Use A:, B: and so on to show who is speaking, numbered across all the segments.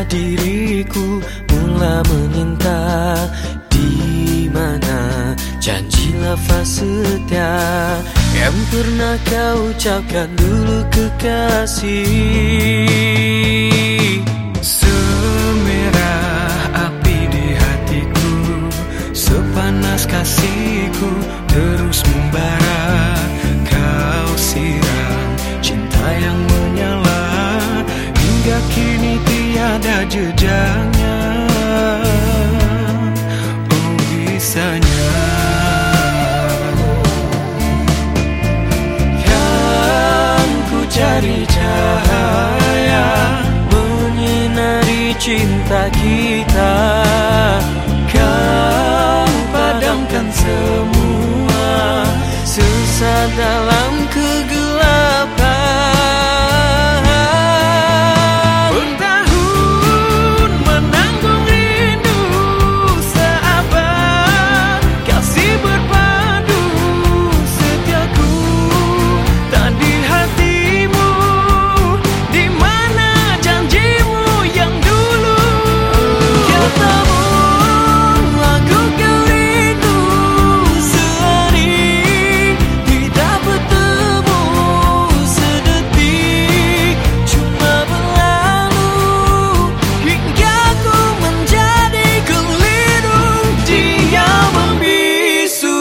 A: Sampailah diriku mula meminta, di mana janji lafaz setia yang pernah kau ucapkan dulu kekasih.
B: Semerah api di hatiku, sepanas kasihku terus membara. Kau siram cinta yang menyala, hingga kini tiada jejaknya. Oh bisanya
A: yang ku cari cahaya menyinari cinta kita, kau padamkan semua sesat dalam kegelapan.
B: bertahun menanggung rindu seabad, kasih berpadu setiaku tak di hatimu. Di mana janjimu yang dulu?
A: Katamu aku kau rindu sehari, tidak bertemu sedetik, cuma berlalu hingga ku menjadi keliru, dia membisu.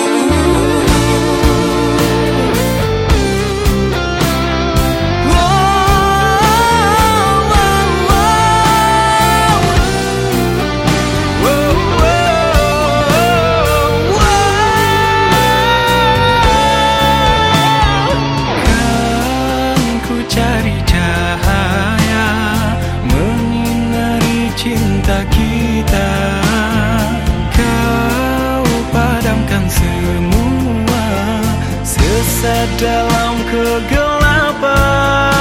B: Kan ku cari cahaya menyinari cinta kita, kau padamkan semua sesat dalam kegelapan.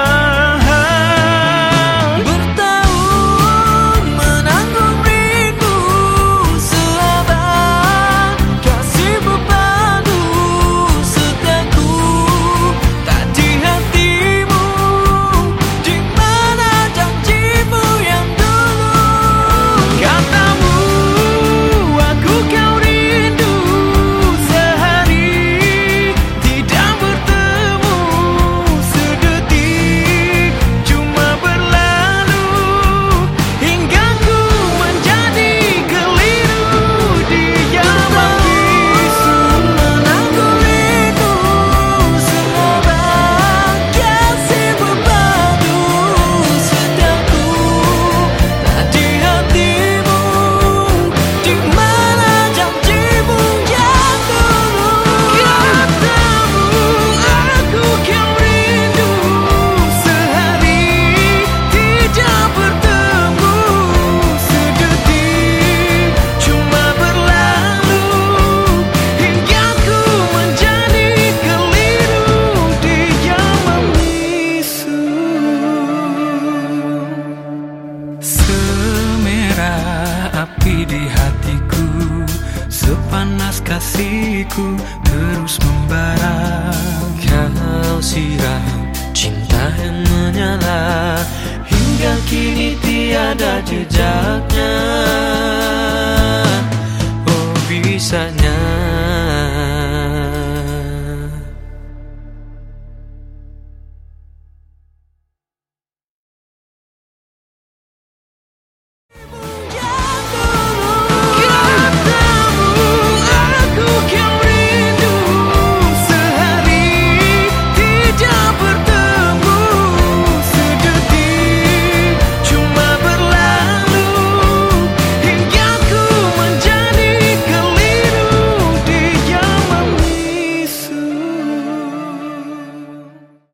A: Bertahun menanggung rindu seabad, kasih berpadu setiaku tak di hatimu. Di mana janjimu yang dulu?
B: Katamu aku kau rindu sehari, tidak bertemu sedetik, cuma berlalu hingga ku menjadi keliru, dia membisu.
A: Menanggung rindu seabad, kasih berpadu setiaku tak di hatimu. Di mana janjimu yang dulu?
B: Katamu aku kau rindu sehari, tidak bertemu sedetik, cuma berlalu hingga ku menjadi keliru, dia membisu. Semerah api di hatiku, sepanas kasihku terus membara.
A: Kau siram cinta yang menyala, hingga kini tiada jejaknya.